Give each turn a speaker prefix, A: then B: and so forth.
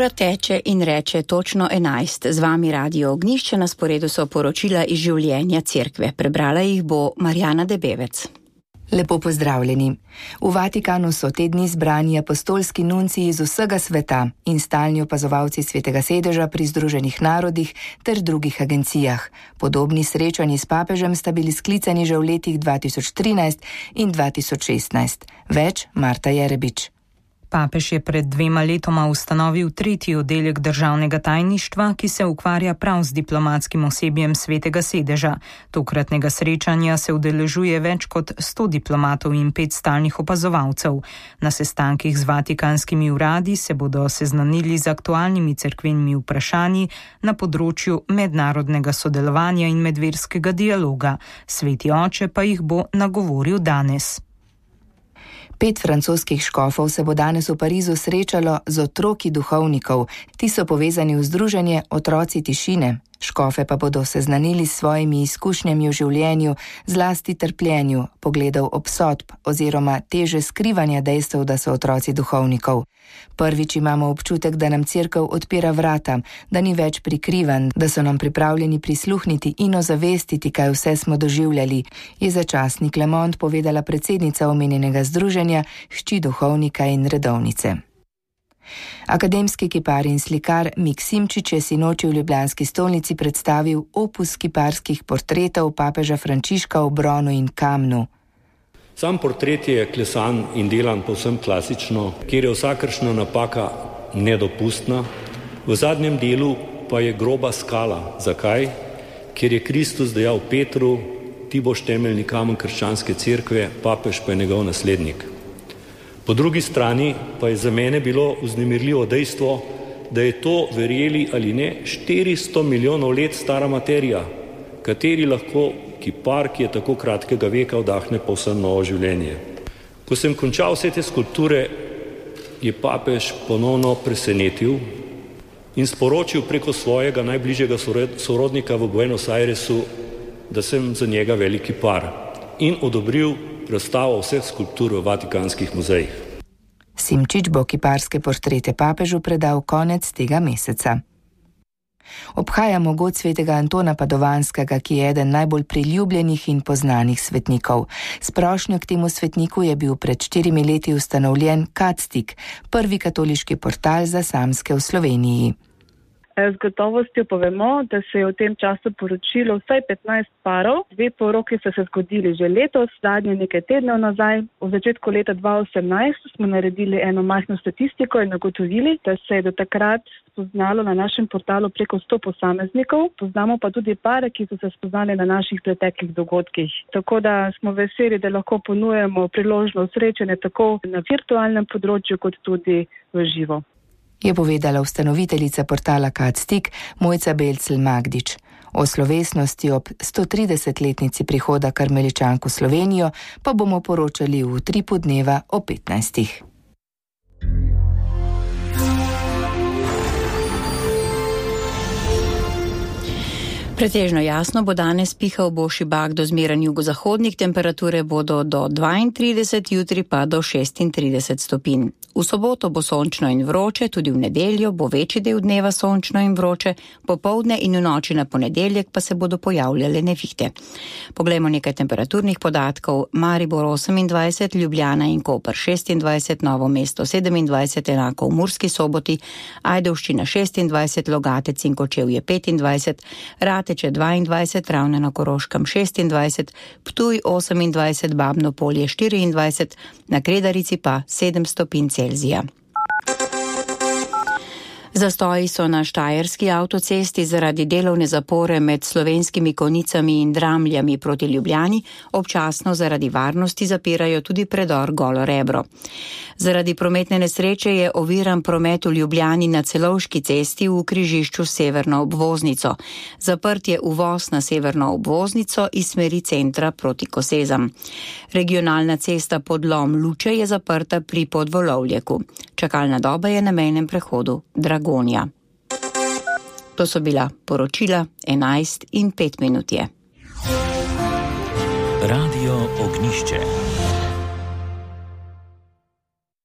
A: Ura teče in reče točno 11. Z vami Radio Ognjišče, na sporedu so poročila iz življenja cerkve. Prebrala jih bo Marjana Debevec.
B: Lepo pozdravljeni. V Vatikanu so te dni zbrani apostolski nunci iz vsega sveta in stalni opazovalci Svetega sedeža pri Združenih narodih ter drugih agencijah. Podobni srečanji s papežem sta bili sklicani že v letih 2013 in 2016. Več Marta Jerebič.
C: Papež je pred 2 letoma ustanovil 3. oddelek državnega tajništva, ki se ukvarja prav z diplomatskim osebjem Svetega sedeža. Tokratnega srečanja se udeležuje več kot 100 diplomatov in 5 stalnih opazovalcev. Na sestankih z vatikanskimi uradi se bodo seznanili z aktualnimi cerkvenimi vprašanji na področju mednarodnega sodelovanja in medverskega dialoga. Sveti oče pa jih bo nagovoril danes.
B: 5 francoskih škofov se bo danes v Parizu srečalo z otroki duhovnikov. Ti so povezani v združenje Otroci tišine. Škofe pa bodo seznanili s svojimi izkušnjami v življenju, zlasti trpljenju, pogledov obsodb oziroma teže skrivanja dejstev, da so otroci duhovnikov. Prvič imamo občutek, da nam cerkev odpira vrata, da ni več prikrivan, da so nam pripravljeni prisluhniti in ozavestiti, kaj vse smo doživljali, je za časnik Le Monde povedala predsednica omenjenega združenja, hči duhovnika in redovnice. Akademski kipar in slikar Mik Simčič je sinoči v ljubljanski stolnici predstavil opus kiparskih portretov papeža Frančiška v bronu in kamnu.
D: Sam portret je klesan in delan povsem klasično, kjer je vsakršna napaka nedopustna. V zadnjem delu pa je groba skala. Zakaj? Ker je Kristus dejal Petru, ti boš temeljni kamen krščanske cerkve, papež pa je njegov naslednik. Po drugi strani pa je za mene bilo vznemirljivo dejstvo, da je to, verjeli ali ne, 400 milijonov let stara materija, kateri lahko kipar, ki je tako kratkega veka, vdahne povsem novo življenje. Ko sem končal vse te skulpture, je papež ponovno presenetil in sporočil preko svojega najbližjega sorodnika v Buenos Airesu, da sem za njega veliki kipar in odobril razstavo vseh skulptur v vatikanskih muzejih.
B: Simčič bo kiparske portrete papežu predal konec tega meseca. Obhajamo god svetega Antona Padovanskega, ki je eden najbolj priljubljenih in poznanih svetnikov. S prošnjo k temu svetniku je bil pred 4 leti ustanovljen Katstik, prvi katoliški portal za samske v Sloveniji.
E: Z gotovostjo povemo, da se je v tem času poročilo vsaj 15 parov. 2 poroki so se zgodili že letos, zadnje nekaj tednov nazaj. V začetku leta 2018 smo naredili eno majhno statistiko in ugotovili, da se je do takrat spoznalo na našem portalu preko 100 posameznikov. Poznamo pa tudi pare, ki so se spoznali na naših preteklih dogodkih. Tako da smo veseli, da lahko ponujemo priložnost srečanja tako na virtualnem področju kot tudi v živo.
B: Je povedala ustanoviteljica portala Katstik Mojca Belcel Magdič. O slovesnosti ob 130-letnici prihoda karmeličank v Slovenijo pa bomo poročali v Utripu dneva o 15.
A: Pretežno jasno bo danes, pihal bo šibak do zmeren jugozahodnik, temperature bodo do 32, jutri pa do 36 stopinj. V soboto bo sončno in vroče, tudi v nedeljo bo večji del dneva sončno in vroče, popoldne in v noči na ponedeljek pa se bodo pojavljale nevihte. Poglejmo nekaj temperaturnih podatkov. Maribor 28, Ljubljana in Koper 26, Novo mesto 27, enako v Murski Soboti, Ajdovščina 26, Logatec in Kočevje 25, Rateče 22, Ravne na Koroškem 26, Ptuj 28, Babno Polje 24, na Kredarici pa 7 stopinj Celzija. Zastoji so na Štajerski avtocesti zaradi delovne zapore med Slovenskimi Konjicami in Dramljami proti Ljubljani, občasno zaradi varnosti zapirajo tudi predor Golo Rebro. Zaradi prometne nesreče je oviran promet v Ljubljani na Celovški cesti v križišču s severno obvoznico. Zaprt je uvoz na severno obvoznico iz smeri centra proti Kosezam. Regionalna cesta Podlom Luče je zaprta pri Podvolovljeku. Čakalna doba je na mejnem prehodu Dragonja. To so bila poročila 11:05 je.
F: Radio Ognjišče.